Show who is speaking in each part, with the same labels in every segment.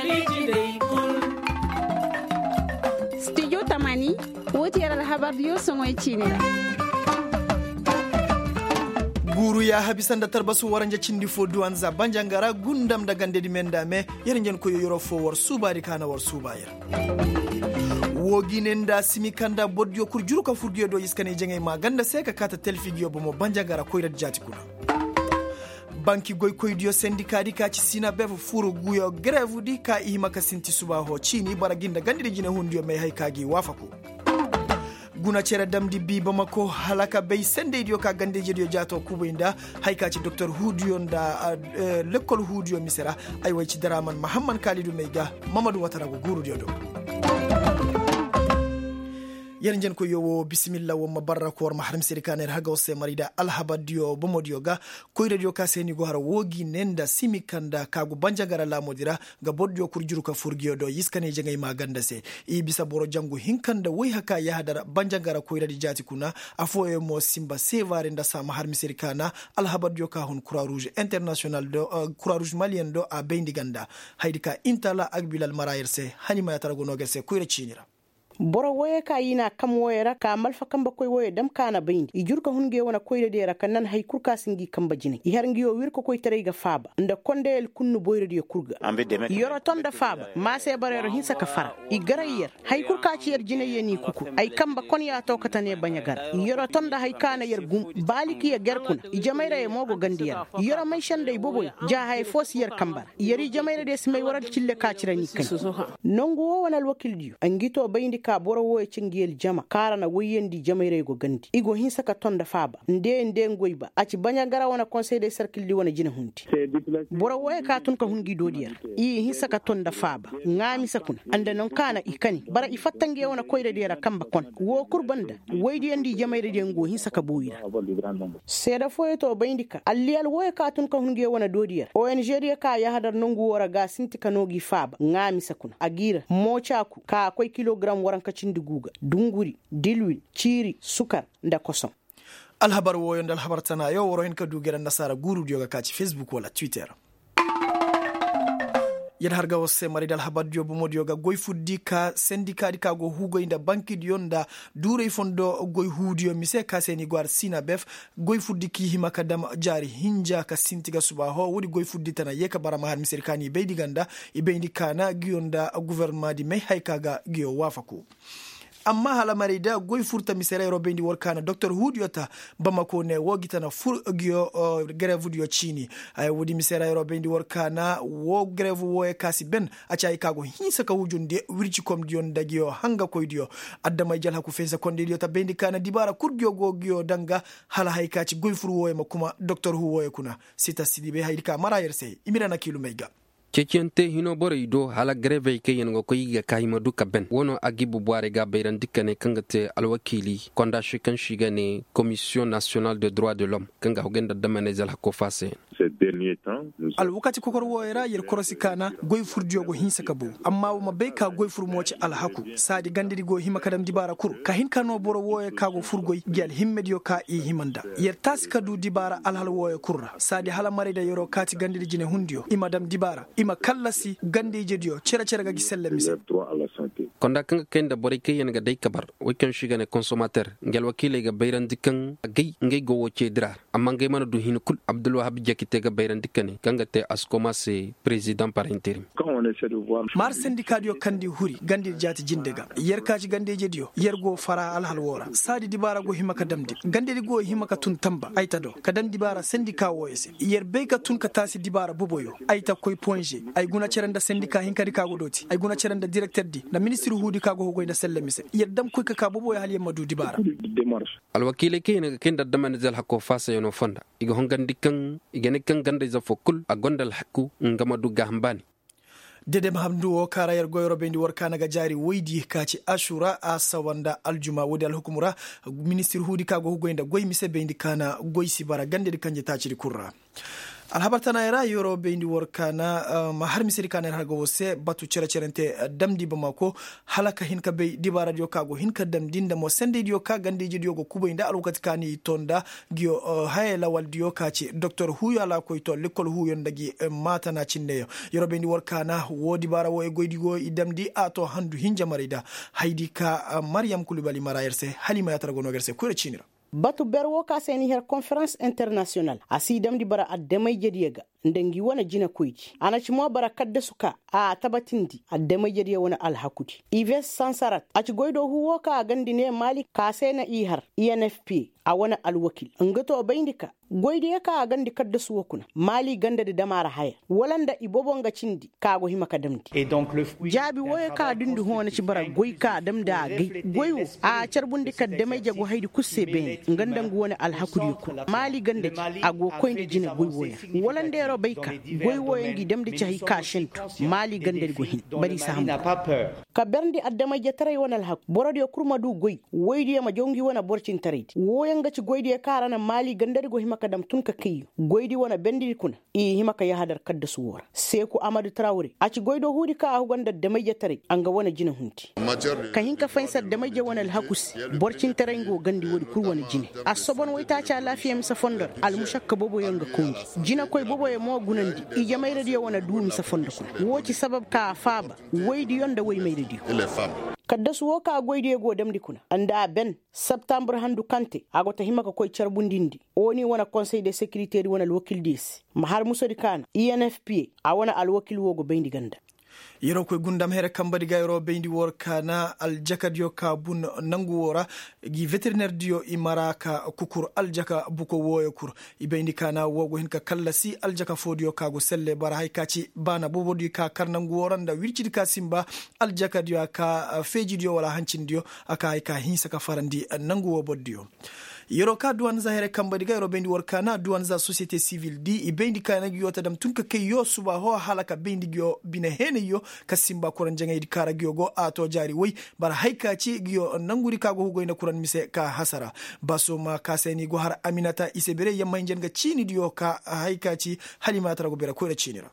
Speaker 1: Studio Tamani woti yara habar yo songoy chini
Speaker 2: guru ya habisanda tarbasu waranja cindi fo duwanza banjangara gundam da gande di mendame yerenjen ko yoro fo war subari kana war subayir woginenda simikanda bodjo kurjuru ka furgiyo do iskane jengay ma ganda seka kata telfigiyo bomo banjangara koyra jati kuna banki goy koydiyo sendikadi ka ci sina bef furu guyo grève di ka ihima sinti subaho chini baraginda gandiri jine hundiyo may haykagi wafako guna cera damdi bi bamako halaka bay sende idiyo ka gandeje dio jato kuboinda haykaci dr hudiyo da lekol hudiyo misera ay way ci daraman mahamman kalidu meyga mamadou watarago guru dio do yen ko yowo bismillah wo mabarra ko mahram sirikaner haga wose marida alhabadio bomodioga ko radio ka seni go har wogi nenda simikanda kago banjagara la modira ga bodjo kurjuru ka furgiyo do yiskane jengay maganda se e bisa boro jangu hinkanda way haka ya hadara banjagara ko radio jati kuna afo e mo simba sevare nda sa mahram sirikana alhabadio ka hon croix rouge international do croix rouge malien do a bendiganda haydika intala agbilal marayirse hanima yatarago no gese ko rechinira
Speaker 3: boro woye ka yina kam woyera ka malfa kamba koy woye dam kana bayndi i jurka hunge wona koyde dera kanan hay kurka singi kamba jine i hergi yo wirko koy tereyga faaba nda kondeel kunnu boyre de kurga yoro tonda faaba ma se barero hinsa ka fara i garayer hay kurka ci yer jine yeni kuku ay kamba kon ya to katane banyagar yoro tonda hay kana yer gum baliki ya gerkun i jamayra e mogo gandiyar yoro may shande boboy ja hay fos yer kamba yeri jamayra de smay waral cille ka cirani kan nongo wonal wakil diu angito bayndi ka boro woye cingiyel jama karana woyendi jamayre go gandi igo hinsa ka tonda faaba nde ngoyba aci banya gara wona conseil des cercles di wona jina hunti boro woye ka tun ka hungi dodiyar i hinsa ka tonda faaba ngami sakun ande non kana ikani bara i fattange wona koyre dera kamba kon wo kurbanda woydi andi jamayre de ngo hinsa ka boyira seda foye to bayndika alliyal woye ka tun ka hungi wona dodiyar ONG ka ya hadar nongu wora ga sinti kanogi faaba ngami sakun agira mochaku ka koy kilogram waran kacindi guga dunguri dilwil ciri sukar nda kosom
Speaker 2: alhabar woyo ndal habar tana yo woro hen ka dugera nasara guru dioga kaci facebook wala twitter yar harga wose maridal habadjo bomodioga goy fuddi ka syndicat ka go hugo inda banki dionda dure fondo goy hudio mise ka seni gwar sina bef goy fuddi ki himaka dam jari hinja ka sintiga subaho wodi goy fuddi tana yeka barama har misirkani beidi ganda ibeindi kana gionda gouvernement di may haykaga gio wafaku amma hala marida goy furta misere robendi workana dr hudiota bamako ne wogitana fur gyo grève dio chini ay wodi misere robendi workana wo grève wo e kasi ben acha ikago hinsa ka wujunde wirci kom dion dagio hanga koy dio adama jal haku fensa konde dio ta bendi kana dibara kurgyo go gyo danga hala haykaci goy fur wo e makuma dr hu wo e kuna sita sidibe haydika marayerse imirana kilumega
Speaker 4: cecente hino bore do hala greve ke yengo ko yiga kayima duka ben wono agibu boare ga bayran dikane kangate alwakili konda shikan shigane commission nationale de droits de l'homme kanga hogenda damane zal hako fase alwakati kokor woyra yer korosi kana goy furdio go hinsa kabo amma wo mabe ka goy fur moci alhaku sadi gandiri go hima kadam dibara kur ka hin kano boro woye ka go furgoy gel himmedio ka i himanda yer tasika du dibara alhal woye kurra sadi hala marida yoro kati gandiri jine hundio imadam dibara ima kallasi gandeje dio cera ga giselle mise konda kanga kenda bore ke yenga day kabar wekan shigane consommateur ngel wakile ga bayran dikan gay ngay go woce drar amma ngay mana du hinukul abdul wahab jakite ga bayran dikane kanga te askoma se président par intérim mar syndicat dio kandi huri gandi jati jindega yer kaci gandeje dio yer go fara al halwora sadi dibara go himaka damdi gande go himaka tun tamba ayta do kadam dibara syndicat woyese yer be ka tun ka tasi dibara boboyo ayta koy ponje ay guna ceranda syndicat hinkadi kago doti ay guna ceranda directeur di na ministre hudi kago hogo ina selle mise yeddam koy ka boboyo hal yemma du dibara al wakile kene kenda damane zal hakko fasa yono fonda igo hongandi kan igene kan gande za fokul a gondal hakku ngama du gahambani
Speaker 2: dedem hamdu o karayar goyro bendi workana ga jari woydi kaci ashura a sawanda aljuma wodi al hukumura ministre hudi kago hogo inda goy mise bendi kana goy sibara gande de kanje taciri kurra alhabartana era yoro beindi workana har misiri kana har gowose batu cerente damdi bamako halaka hinka be diba radio kago hinka damdinda mo sende dio ka gandi jidio go kubo inda alukati kani tonda gio hayela waldio kaci docteur huyo ala ko to lekol huyo ndagi mata na cinneyo yoro beindi workana wodi bara wo e goydigo idamdi ato handu hinja marida haydi ka Mariam Kulibali marayerse halima yatargono gerse kure cinira
Speaker 3: batu berwo ka seni her conference international asidam di bara addamay jediyega ndengi wana jina kuiji anachi mo bara kadde suka a tabatindi addamay jediya wana alhakuti Ives Sansarat achi goydo huwo ka gandine mali ka sena ihar INFP a wana alwakil ngato bayndika goyde ka gandi kadde suwokuna mali ganda de damara haya walanda ibobo nga cindi kago himaka damdi et donc le fruit jabi woye ka dundu hona ci bara goy ka damda gay goyu a carbundi kadde may jago haydi kusse ben ngandangu wona alhakuri ko mali gande ago koyndi jina goy woya walande ro bayka goy woye ngi damdi ci hay ka shentu mali gande go hin bari sam ka berndi addama jetare wona alhak borodi kurma du goy woydi ma jongi wona borcin taridi woyanga ci goydi karana mali gande go himaka dam tunka kiyo goydi wona bendi kuna i himaka ya hadar kadda suwora seku Amadou Traoré aci goydo hudi ka huganda damaje tare anga wona jina hunti ka hinka fansar damaje wona alhakus borcin tare ngo gandi wodi kur wona jine asobon wayta cha lafiya misa fondor al mushakka bobo yanga kongi jina koy bobo e mo gunandi i jamay radio wona du misa fondor ko woci sabab ka faaba woydi yonda woy may radio kadda suwo ka goydi go damdi kuna anda ben septembre handu kante agota himaka koy charbundindi oni wona conseil de sécurité wona alwakil dis mahar musodi kana INFP a wona alwakil wogo bendi ganda
Speaker 2: yero koy gundam here kambadi gayro bendi workana aljaka dio ka bun nangu wora gi vétérinaire dio imaraka kukur aljaka buko woyo kur ibendi kana wogo hinka kallasi aljaka fodio kago selle bara haykaci bana bobodi ka karnangu woranda wircidi ka simba aljaka dio ka feji dio wala hancin dio aka hayka hinsa ka farandi nangu woboddio yero ka duwan za here kambadi gayro bendi workana duwan za société civile di ibendi kana yota dam tunka ke yo suba ho halaka bendi gyo bine hene yo kasimba kuran jangay di kara gyo go ato jari way bara hayka ci gyo nanguri kago hugo ina kuran mise ka hasara baso ma kaseni go har Aminata Isebere yamma njenga chini dio ka hayka ci Halima tarago bera ko chinira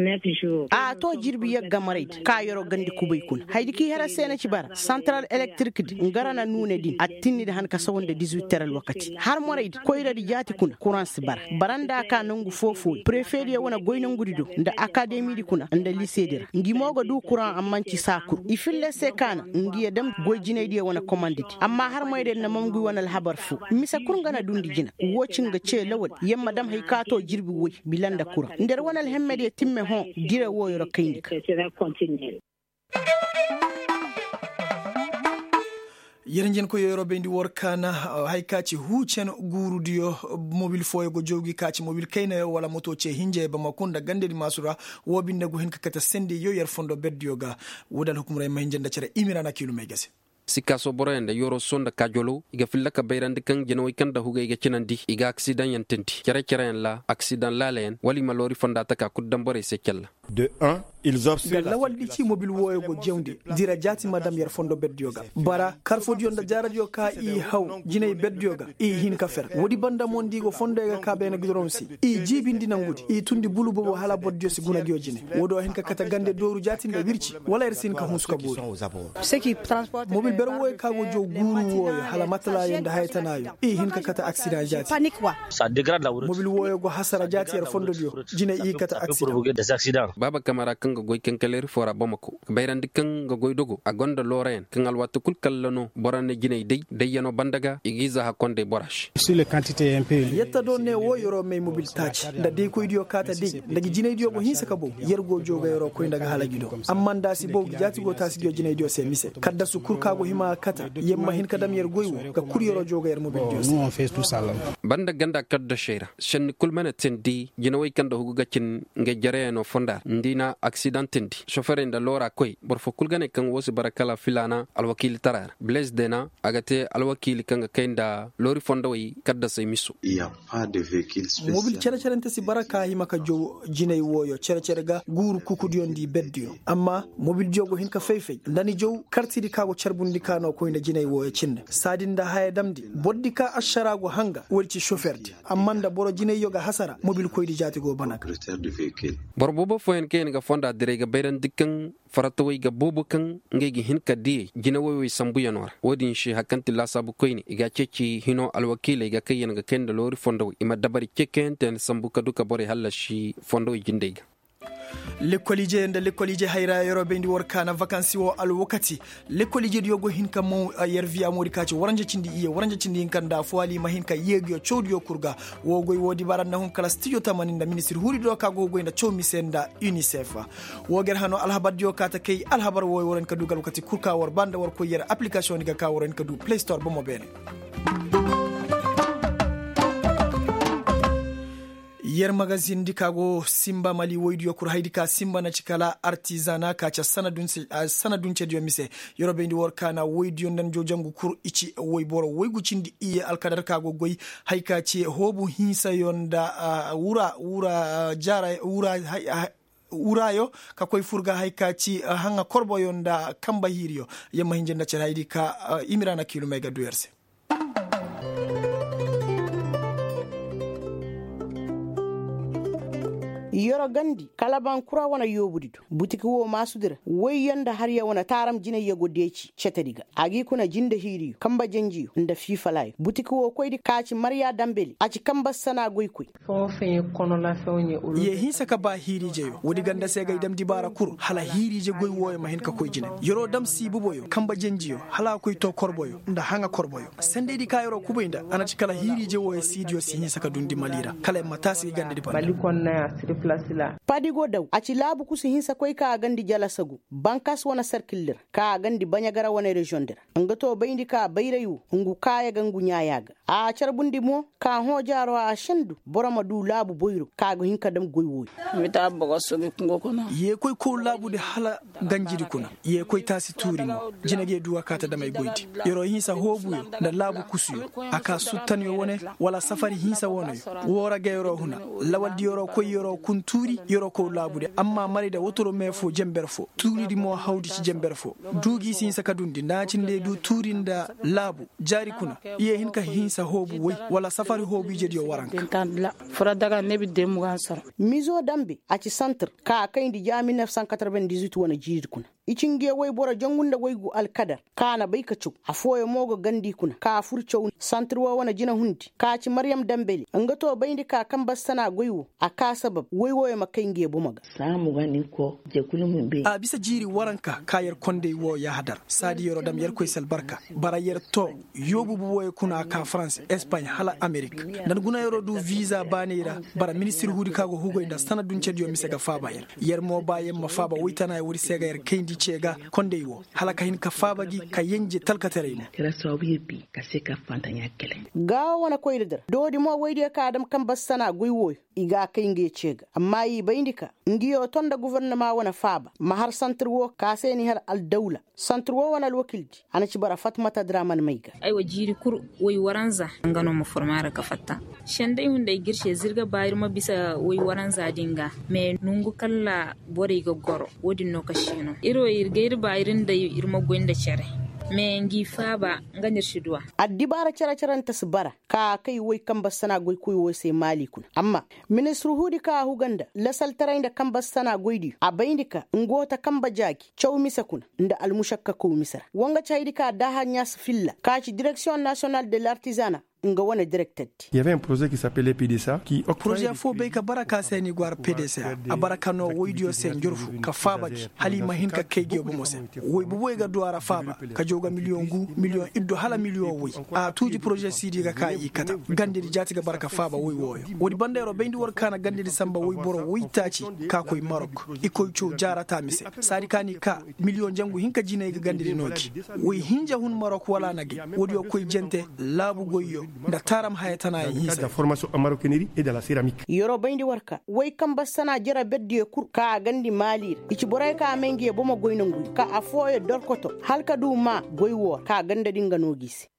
Speaker 2: a to jirbi ya gamarait ka yoro gandi kubay kun haydi ki hera sena ci bara central electric di ngarana nune din attinni de han ka sawonde 18 teral wakati har moraid koyra di jati kuna courant bar baranda ka nangu fofo préfet ya wona goyna ngurido nda académie di kuna nda lycée dira ngi mogo du courant ammanci sakur ifille se kana ngi dem goyjine di wona commanditi amma har moyde na mamgu wona habar fu misa kurngana dundi jina wocinga ce lawol yemma dam hay ka to jirbi woy bilanda courant nder wona hemmede timme hon dire woyoro kayndi yerenjen ko yoro bendi workana haykaci hucen gurudiyo mobile foye go jogi kaci mobile kayna wala moto ce hinje ba makunda gandedi masura wobinde go hen kata sendi yo yer fondo beddiyo ga wodal hukumra ma hinjenda cere imirana kilo megase
Speaker 4: sikaso borende yoro sonda kajolo iga fillaka bayrande kan jeno ikanda huga iga cinandi iga accident yantenti kere la accident lalen wali malori fonda taka kuddam bore sekella
Speaker 5: de 1 ils observent
Speaker 2: la waldi ci mobile woyo go jewndi dira jati madam yer fondo beddiyoga bara karfo dionda jaradio ka i haw jinay beddiyoga i hin ka fer wodi banda mon digo fondo ga ka bena gidronsi i jibindi nangudi i tundi bulu bobo hala boddio si guna diojine wodo hin ka kata gande doru jati nda wirci wala ersin ka huska buri ce qui transporte mobile ber woyo ka go jo guru woyo hala matala yenda haytanayo i hin ka kata accident jati
Speaker 6: panique quoi
Speaker 2: ça dégrade la route mobile woyo go hasara jati yer fondo dio jinay i kata accident
Speaker 4: baba kamara kanga goy kenkeler fora bamako bayrandi kanga goy dogo agonda loren kangal watu kul kallano borane jinay dey yano bandaga igiza hakonde borash
Speaker 6: sur les quantités un peu
Speaker 2: yetta do ne wo yoro me mobile touch da dey koy dio kata dey dagi jinay dio go hinsa ka bo yergo joga yoro koy daga halagido amma ndasi bo jati go tasi dio jinay dio se mise kadda su kurka go hima kata yemma hin kadam yer goywo ga kur yoro joga yer mobile dio
Speaker 6: nous on fait tout ça là
Speaker 4: banda ganda kadda shera shen kulmana tendi jinaway kanda hugu gacin nge jareno fonda ndina accidentendi chauffeur inda lora koy borfo kulgane kan wosi barakala filana alwakil tarar blaise dena agate alwakil kan kenda lori fondoyi kadda say miso
Speaker 6: il y a pas de véhicule spécial
Speaker 2: mobil cere si baraka himaka jow jinay woyo cere ga guru kukudiyondi beddiyo amma mobil jogo hinka feyfey ndani jow kartidi kago cerbundi kano ko inda jinay woyo cinne sadinda haya damdi boddi ka asharago hanga wolci chauffeur amma nda boro jinay yoga hasara mobil koydi jati go banaka
Speaker 4: borbobo foyen ken ga fonda direga bayran dikkan faratawai ga bobo kan ngegi hinka die jina woy sambu yanwar wodin shi hakanti la sabu koyni iga ceci hino alwakile ga kayen ga kenda lori fondo ima dabari ceken ten sambu kaduka bore halla shi fondo jindega
Speaker 2: lekkolije nda lekkolije hayra yorobe ndi workana vacances o al wakati lekkolije yogo hinka mo yervi amori kaci waranje cindi hinkanda foali ma hinka yegyo chodiyo kurga wogoy wodi baranna hon kala studio tamaninda ministre huri do kago goynda chomi senda UNICEF woger hano alhabadjo kata kay alhabar woy woren ka dugal wakati kurka war banda war ko yer application ga ka woren ka du Play Store bomo bene yer magazine dikago simba mali woydiyo kur haydika simba na cikala artisana kaca sanadun cediyo mise yorobe ndi workana woydiyo nan jojangu kur ici woyboro woygucindi iye alkadar kago goy hayka ci hobu hinsa yonda wura jara urayo ka koy furga hayka ci hanga korbo yonda kamba hiriyo yamma hinjenda cer haydika imirana kilo mega duerse
Speaker 3: yoro gandi kalaban kura wana yobudido butiki wo masudira wai yanda har ya wana taram jina ya godeci chetadiga agi kuna jinda hiriyo kamba janjiyo nda fifa layo butiki wo koydi kaci Maria Dambeli aci kamba sana goykoi
Speaker 7: fonfe kono la fewni ulu
Speaker 2: ye hinsa ka ba hirije yo wodi ganda sega idam dibara kur hala hirije goy woyo ma hin ka koy jina yoro dam si buboyo kamba janjiyo hala koy to korboyo nda hanga korboyo sende di kayoro kuboinda anaci kala hirije woyo sidio si hinsa ka dundi malira kala matasi ganda di
Speaker 7: bali konna plasila
Speaker 3: padigo daw aci labu kusi hinsa koy ka gandi jala sagu bankas wana circular ka gandi banyagara wana region der ngato bayndi ka bayrayu ngu kaya gangu nyaayaga a charbundi mo ka ho jaro a shendu borama du labu boyro ka go hinka dam goywoy
Speaker 1: mita bogo sobi kungo kono
Speaker 2: ye koy ko labu de hala ganjidi kuna ye koy tasi turi mo jinage duwa kata damay goydi yoro hinsa hobu da labu kusuyo aka suttan yo wone wala safari hinsa wono wora gayro huna lawaldi yoro koy yoro kun turi yoro ko labude amma mari da wotoro mefo jemberfo turi di mo hawdi ci jemberfo dugi sin saka dundi nacinde du turinda labu jari kuna ye hinka hinsa hobu way wala safari hobu jedi yo waranka
Speaker 1: la fura daga nebi demu gansar
Speaker 3: mizo dambe aci centre ka kayndi ja 1998 wana jiri kuna icinge way bora jangunda waygu alkadar kana bayka cu afoye mogo gandi kuna ka furcho centre wa wana jina hundi ka ci Maryam Dambeli ngato bayndi ka kambas sana goywo aka sabab waywoye makaynge bumaga
Speaker 8: samu ganin ko je kulum be
Speaker 2: a bisa jiri waranka kayar konde wo ya hadar sadi yoro dam yer koysel barka bara yer to yobu bu woy kuna ka France Espagne hala America nan guna yoro du visa banira bara ministre hudi kago hugo inda sanadun cediyo misega faba yer mo baye ma faba witana e wuri sega yer kayndi cega konde wo hala kahin ka faba gi ka yenje talkatere mo
Speaker 8: kira sawi bi ka se ka fantanya kele
Speaker 3: ga wana koydar dodi mo wayde ka adam kambas sana goywo iga kaynge cega amma yi bayndika ngiyo tonda gouvernement wana faba mahar centre wo kaseni har al dawla centre wo wana wakilji ana ci bara Fatmata Draman Maiga
Speaker 9: ai wajiri kur wai waranza ngano mu formara ka fatta shende hunde girshe zirga bayir ma bisa wai waranza dinga me nungu kala bore ga goro wodi no kashino iro irgeir bayirin da irma gwenda cere me ngi faba nganyar shidwa
Speaker 3: addibara cara tasbara ka kai wai kambas sana goy kuy wai sai mali kun amma ministru hudi ka huganda la saltarain da kambas sana goydi a bayindika ngota kamba jaki chawmisa kun nda almushakka ko misara wanga chaydika da hanya filla ka ci direction nationale de l'artisanat nga wana directed.
Speaker 5: Il y avait un projet qui s'appelait PDSA qui
Speaker 2: projet fo be ka baraka seni gwar PDSA a baraka no woydio sen jorfu ka faba halima hin ka kege bo mose woy bu boy ga duara faba ka joga million iddo hala million woy a tuji projet sidi ga kai kata gande di jati ga baraka faba woy woyo wodi bandero bendi wor kana gande di samba woy boro woy taci ka koy Maroc ikoy cho jarata mise sadi kani ka million jangu hin ka jine ga gande di noki woy hinja hun Maroc wala nage wodi koy jente labu goyyo da taram hayatana yin hisa
Speaker 5: la formation en maroquinerie et de la céramique
Speaker 3: yoro bayndi warka way kamba sana jara beddi kur ka gandi malir ichi boray ka mengi boma goyna ngui ka afoye dorkoto halka du ma goy wor ka ganda dinga no gisi